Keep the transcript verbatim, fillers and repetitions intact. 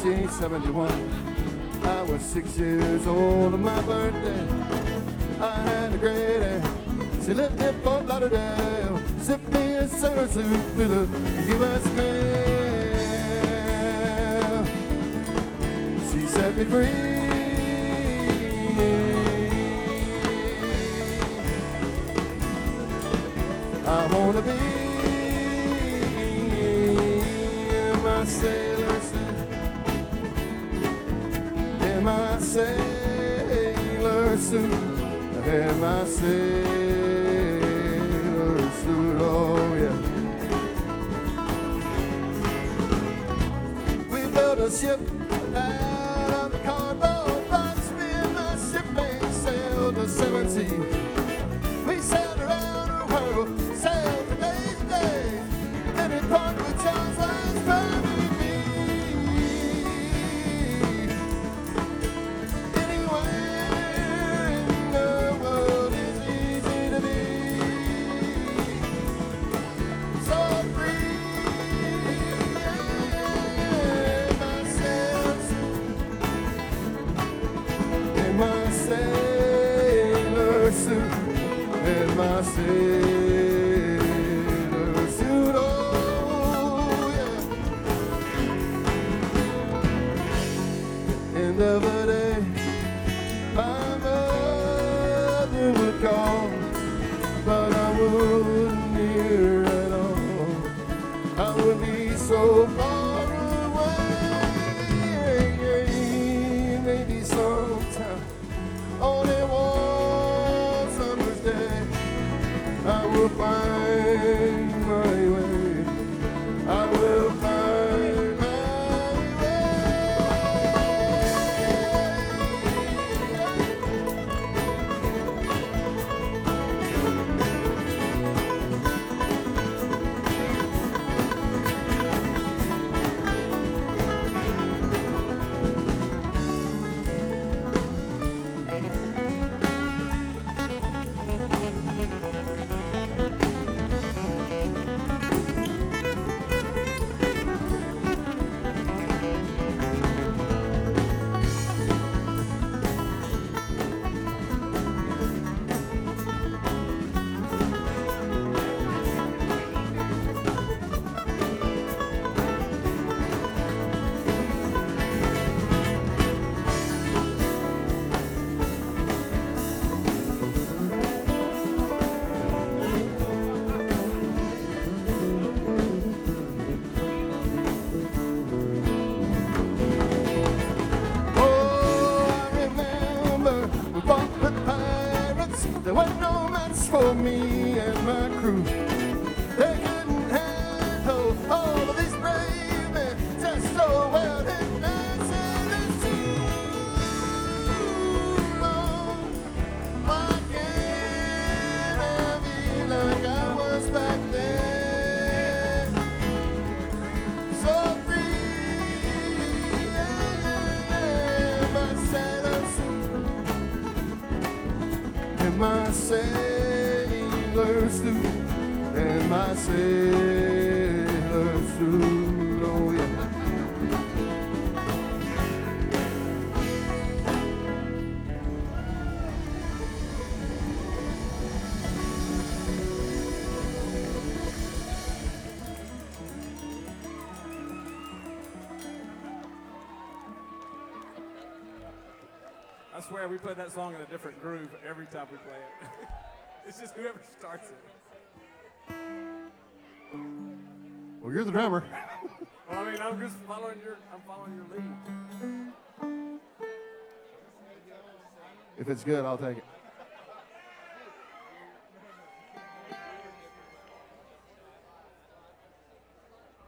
nineteen seventy-one. I was six years old on my birthday. I had a great aunt. She lived in Fort Lauderdale. Sipped me a sailor suit with a U S mail. She set me free. I wanna be in my sailor suit, in my sailor suit, in my sailor suit, oh yeah. We built a ship out of the cardboard box. Me and my shipmate sailed the seven seas. We sailed around the world. Sail today's day, and it part with Charles Lyons driving me. Anywhere in the world is easy to be. So free, yeah, my sailor suit, in my sailor suit, in my sailor. End of the day, my mother would call, but I wouldn't hear at all. I would be so far away. Maybe sometime on a warm summer's day, I will find my way. I will find. There wasn't no match for me and my crew. They couldn't handle all of these brave men just so well. And I said it's too long. Why can't I be like I was back then? So free, yeah, yeah, yeah. My sailor suit, in my sailor suit, in my sailor suit, oh yeah. I swear we play that song in a different groove every time we play it. It's just whoever starts it. Well, you're the drummer. Well, I mean, I'm just following your, I'm following your lead. If it's good, I'll take it.